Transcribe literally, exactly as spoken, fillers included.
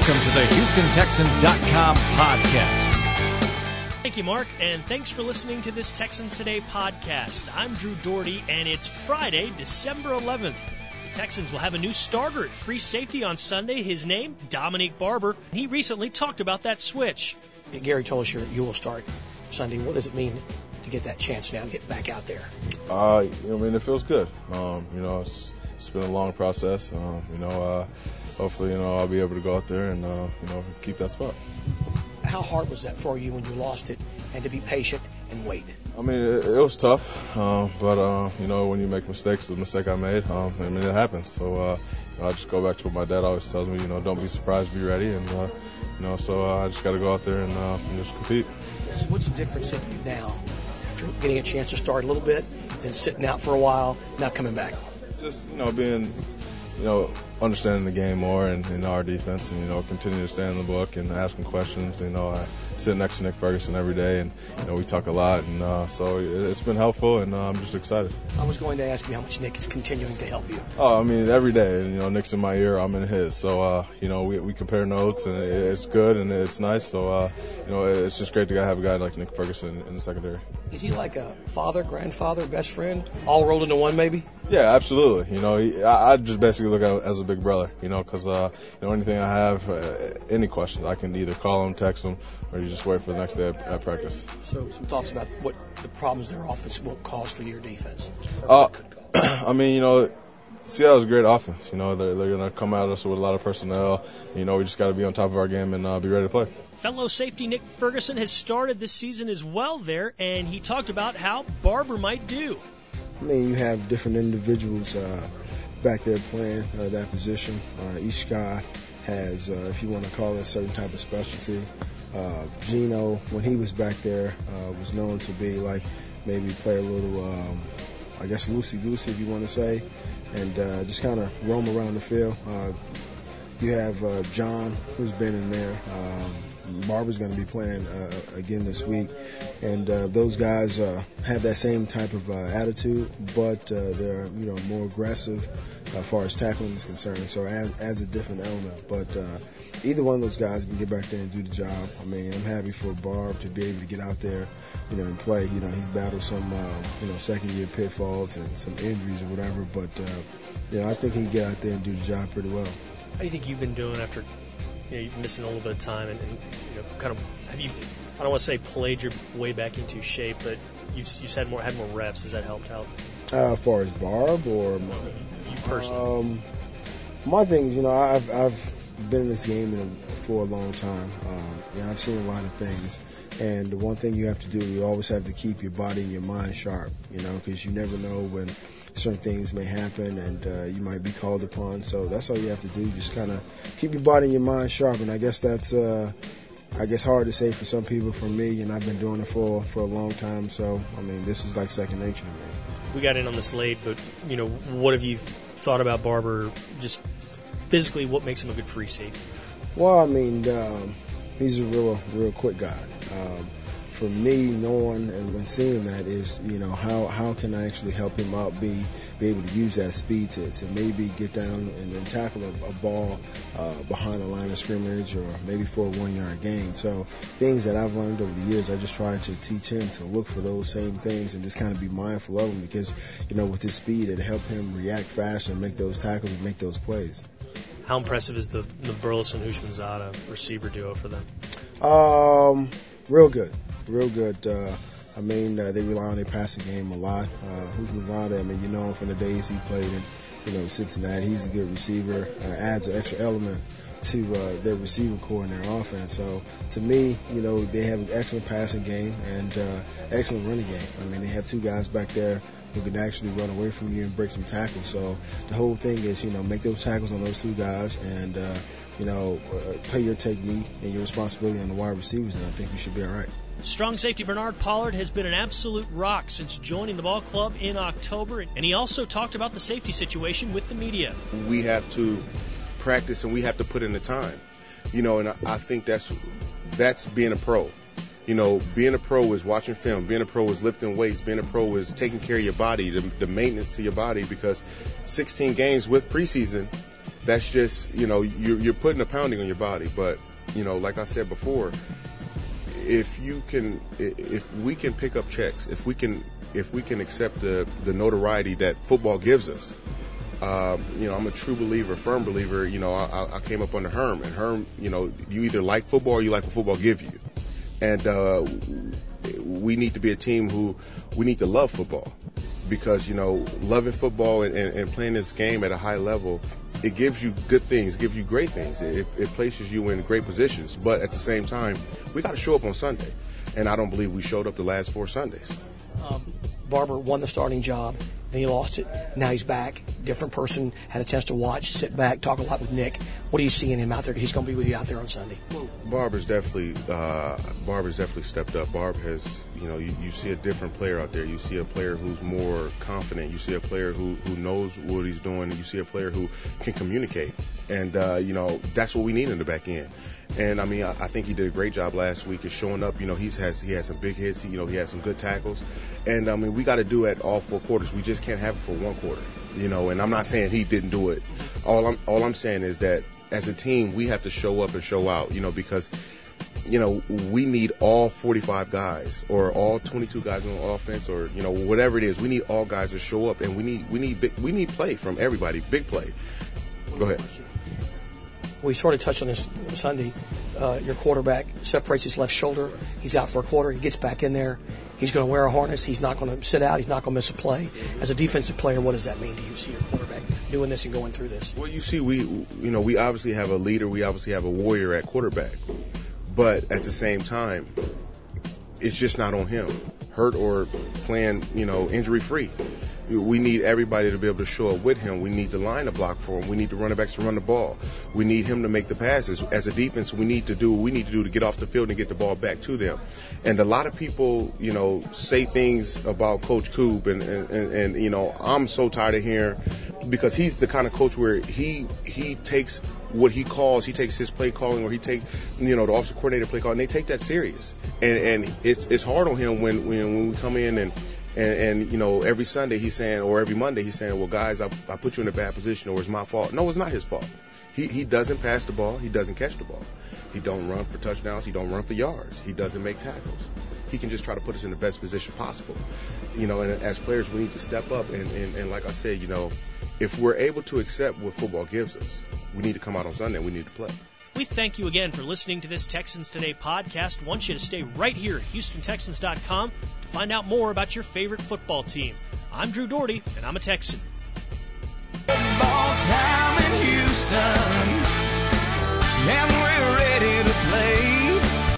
Welcome to the Houston Texans dot com podcast. Thank you, Mark, and thanks for listening to this Texans Today podcast. I'm Drew Doherty, and it's Friday, December eleventh. The Texans will have a new starter at free safety on Sunday. His name, Dominique Barber. He recently talked about that switch. Gary told us you will start Sunday. What does it mean to get that chance now to get back out there? Uh, I mean, it feels good. Um, you know, it's, it's been a long process. Um, you know, uh, hopefully, you know, I'll be able to go out there and, uh, you know, keep that spot. How hard was that for you when you lost it and to be patient and wait? I mean, it, it was tough, um, but, uh, you know, when you make mistakes, the mistake I made, um, I mean, it happens. So uh, you know, I just go back to what my dad always tells me, you know, don't be surprised, be ready. And, uh, you know, so uh, I just got to go out there and, uh, and just compete. So what's the difference in you now after getting a chance to start a little bit, then sitting out for a while, now coming back? Just, you know, being, you know, understanding the game more and, and our defense and, you know, continue to stay in the book and asking questions. You know, I sit next to Nick Ferguson every day and, you know, we talk a lot. And uh, so it's been helpful and uh, I'm just excited. I was going to ask you how much Nick is continuing to help you. Oh, I mean, every day. And, you know, Nick's in my ear, I'm in his. So, uh, you know, we, we compare notes and it's good and it's nice. So, uh, you know, it's just great to have a guy like Nick Ferguson in the secondary. Is he like a father, grandfather, best friend, all rolled into one maybe? Yeah, absolutely. You know, he, I, I just basically look at him as a big brother, you know, because, uh, you know, anything I have, uh, any questions, I can either call him, text him, or you just wait for the next day at, at practice. So some thoughts about what the problems their offense will cause for your defense? Uh, I mean, you know, Seattle's a great offense. You know, they're, they're going to come at us with a lot of personnel. You know, we just got to be on top of our game and uh, be ready to play. Fellow safety Nick Ferguson has started this season as well there, and he talked about how Barber might do. I mean, you have different individuals uh, back there playing uh, that position. Uh, each guy has, uh, if you want to call it, a certain type of specialty. Uh, Gino, when he was back there, uh, was known to be like maybe play a little, um, I guess, loosey-goosey, if you want to say, and uh, just kind of roam around the field. Uh, you have uh, John, who's been in there. Um, Barber's going to be playing uh, again this week, and uh, those guys uh, have that same type of uh, attitude, but uh, they're you know more aggressive as far as tackling is concerned. So it adds, adds a different element. But uh, either one of those guys can get back there and do the job. I mean, I'm happy for Barb to be able to get out there, you know, and play. You know, he's battled some uh, you know second year pitfalls and some injuries or whatever, but uh, you know I think he can get out there and do the job pretty well. How do you think you've been doing after? You know, you're missing a little bit of time, and, and you know, kind of have you? I don't want to say played your way back into shape, but you've you've had more had more reps. Has that helped out? Uh, as far as Barb or my, you personally? Um, my thing is, you know, I've I've been in this game in a, for a long time. Uh, you know, I've seen a lot of things, and the one thing you have to do, you always have to keep your body and your mind sharp. You know, because you never know when certain things may happen and uh, you might be called upon. So that's all you have to do. Just kind of keep your body and your mind sharp. And I guess that's, uh, I guess, hard to say for some people. For me, and I've been doing it for, for a long time. So, I mean, this is like second nature to me. We got in on this late, but, you know, what have you thought about Barber just physically? What makes him a good free safety? Well, I mean, um, he's a real, real quick guy. Um, For me, knowing and seeing that is, you know, how, how can I actually help him out, be be able to use that speed to, to maybe get down and then tackle a, a ball uh, behind the line of scrimmage or maybe for a one-yard gain. So things that I've learned over the years, I just try to teach him to look for those same things and just kind of be mindful of them because, you know, with his speed, it'll help him react fast and make those tackles and make those plays. How impressive is the, the Burleson-Houshmandzadeh receiver duo for them? Um, real good. Real good. Uh, I mean, uh, they rely on their passing game a lot. Uh, Houshmandzadeh, I mean, you know him from the days he played in, you know, Cincinnati. He's a good receiver. Uh, adds an extra element to uh, their receiving core and their offense. So, to me, you know, they have an excellent passing game and uh, excellent running game. I mean, they have two guys back there who can actually run away from you and break some tackles. So, the whole thing is, you know, make those tackles on those two guys and, uh, you know, uh, play your technique and your responsibility on the wide receivers, and I think you should be all right. Strong safety Bernard Pollard has been an absolute rock since joining the ball club in October, and he also talked about the safety situation with the media. We have to practice and we have to put in the time, you know, and I, I think that's that's being a pro. You know, being a pro is watching film. Being a pro is lifting weights. Being a pro is taking care of your body, the, the maintenance to your body, because sixteen games with preseason, that's just, you know, you're, you're putting a pounding on your body. But, you know, like I said before, if you can, if we can pick up checks, if we can, if we can accept the, the notoriety that football gives us, um, you know, I'm a true believer, firm believer. You know, I, I came up under Herm, and Herm, you know, you either like football or you like what football give you. And uh, we need to be a team who we need to love football, because, you know, loving football and, and, and playing this game at a high level, it gives you good things, gives you great things. It, it places you in great positions. But at the same time, we got to show up on Sunday. And I don't believe we showed up the last four Sundays. Um, Barber won the starting job, then he lost it. Now he's back. Different person, had a chance to watch, sit back, talk a lot with Nick. What do you see in him out there? He's going to be with you out there on Sunday. Barber's definitely, uh, Barber's definitely stepped up. Barb has, you know, you, you see a different player out there. You see a player who's more confident. You see a player who, who knows what he's doing. You see a player who can communicate. And, uh, you know, that's what we need in the back end. And, I mean, I, I think he did a great job last week of showing up. You know, he's has he has some big hits. He, you know, he has some good tackles. And, I mean, we got to do it all four quarters. We just can't have it for one quarter. You know, and I'm not saying he didn't do it. All I'm all I'm saying is that as a team, we have to show up and show out, you know, because, you know, we need all forty-five guys or all twenty-two guys on offense, or, you know, whatever it is. We need all guys to show up, and we need we need big, we need play from everybody, big play. Go ahead. We sort of touched on this Sunday. Uh, your quarterback separates his left shoulder. He's out for a quarter. He gets back in there. He's going to wear a harness. He's not going to sit out. He's not going to miss a play. As a defensive player, what does that mean to you, see your quarterback doing this and going through this? Well, you see, we, you know, we obviously have a leader. We obviously have a warrior at quarterback. But at the same time, it's just not on him, hurt or playing, you know, injury-free. We need everybody to be able to show up with him. We need the line to block for him. We need the running backs to run the ball. We need him to make the passes. As a defense, we need to do what we need to do to get off the field and get the ball back to them. And a lot of people, you know, say things about Coach Koob, and, and, and, and you know, I'm so tired of hearing, because he's the kind of coach where he he takes what he calls, he takes his play calling, or he takes, you know, the offensive coordinator play calling, and they take that serious. And, and it's it's hard on him when, when, when we come in and, And, and, you know, every Sunday he's saying, or every Monday he's saying, well, guys, I, I put you in a bad position, or it's my fault. No, it's not his fault. He he doesn't pass the ball. He doesn't catch the ball. He don't run for touchdowns. He don't run for yards. He doesn't make tackles. He can just try to put us in the best position possible. You know, and as players, we need to step up. And, and, and like I said, you know, if we're able to accept what football gives us, we need to come out on Sunday and we need to play. We thank you again for listening to this Texans Today podcast. I want you to stay right here at Houston Texans dot com to find out more about your favorite football team. I'm Drew Doherty, and I'm a Texan.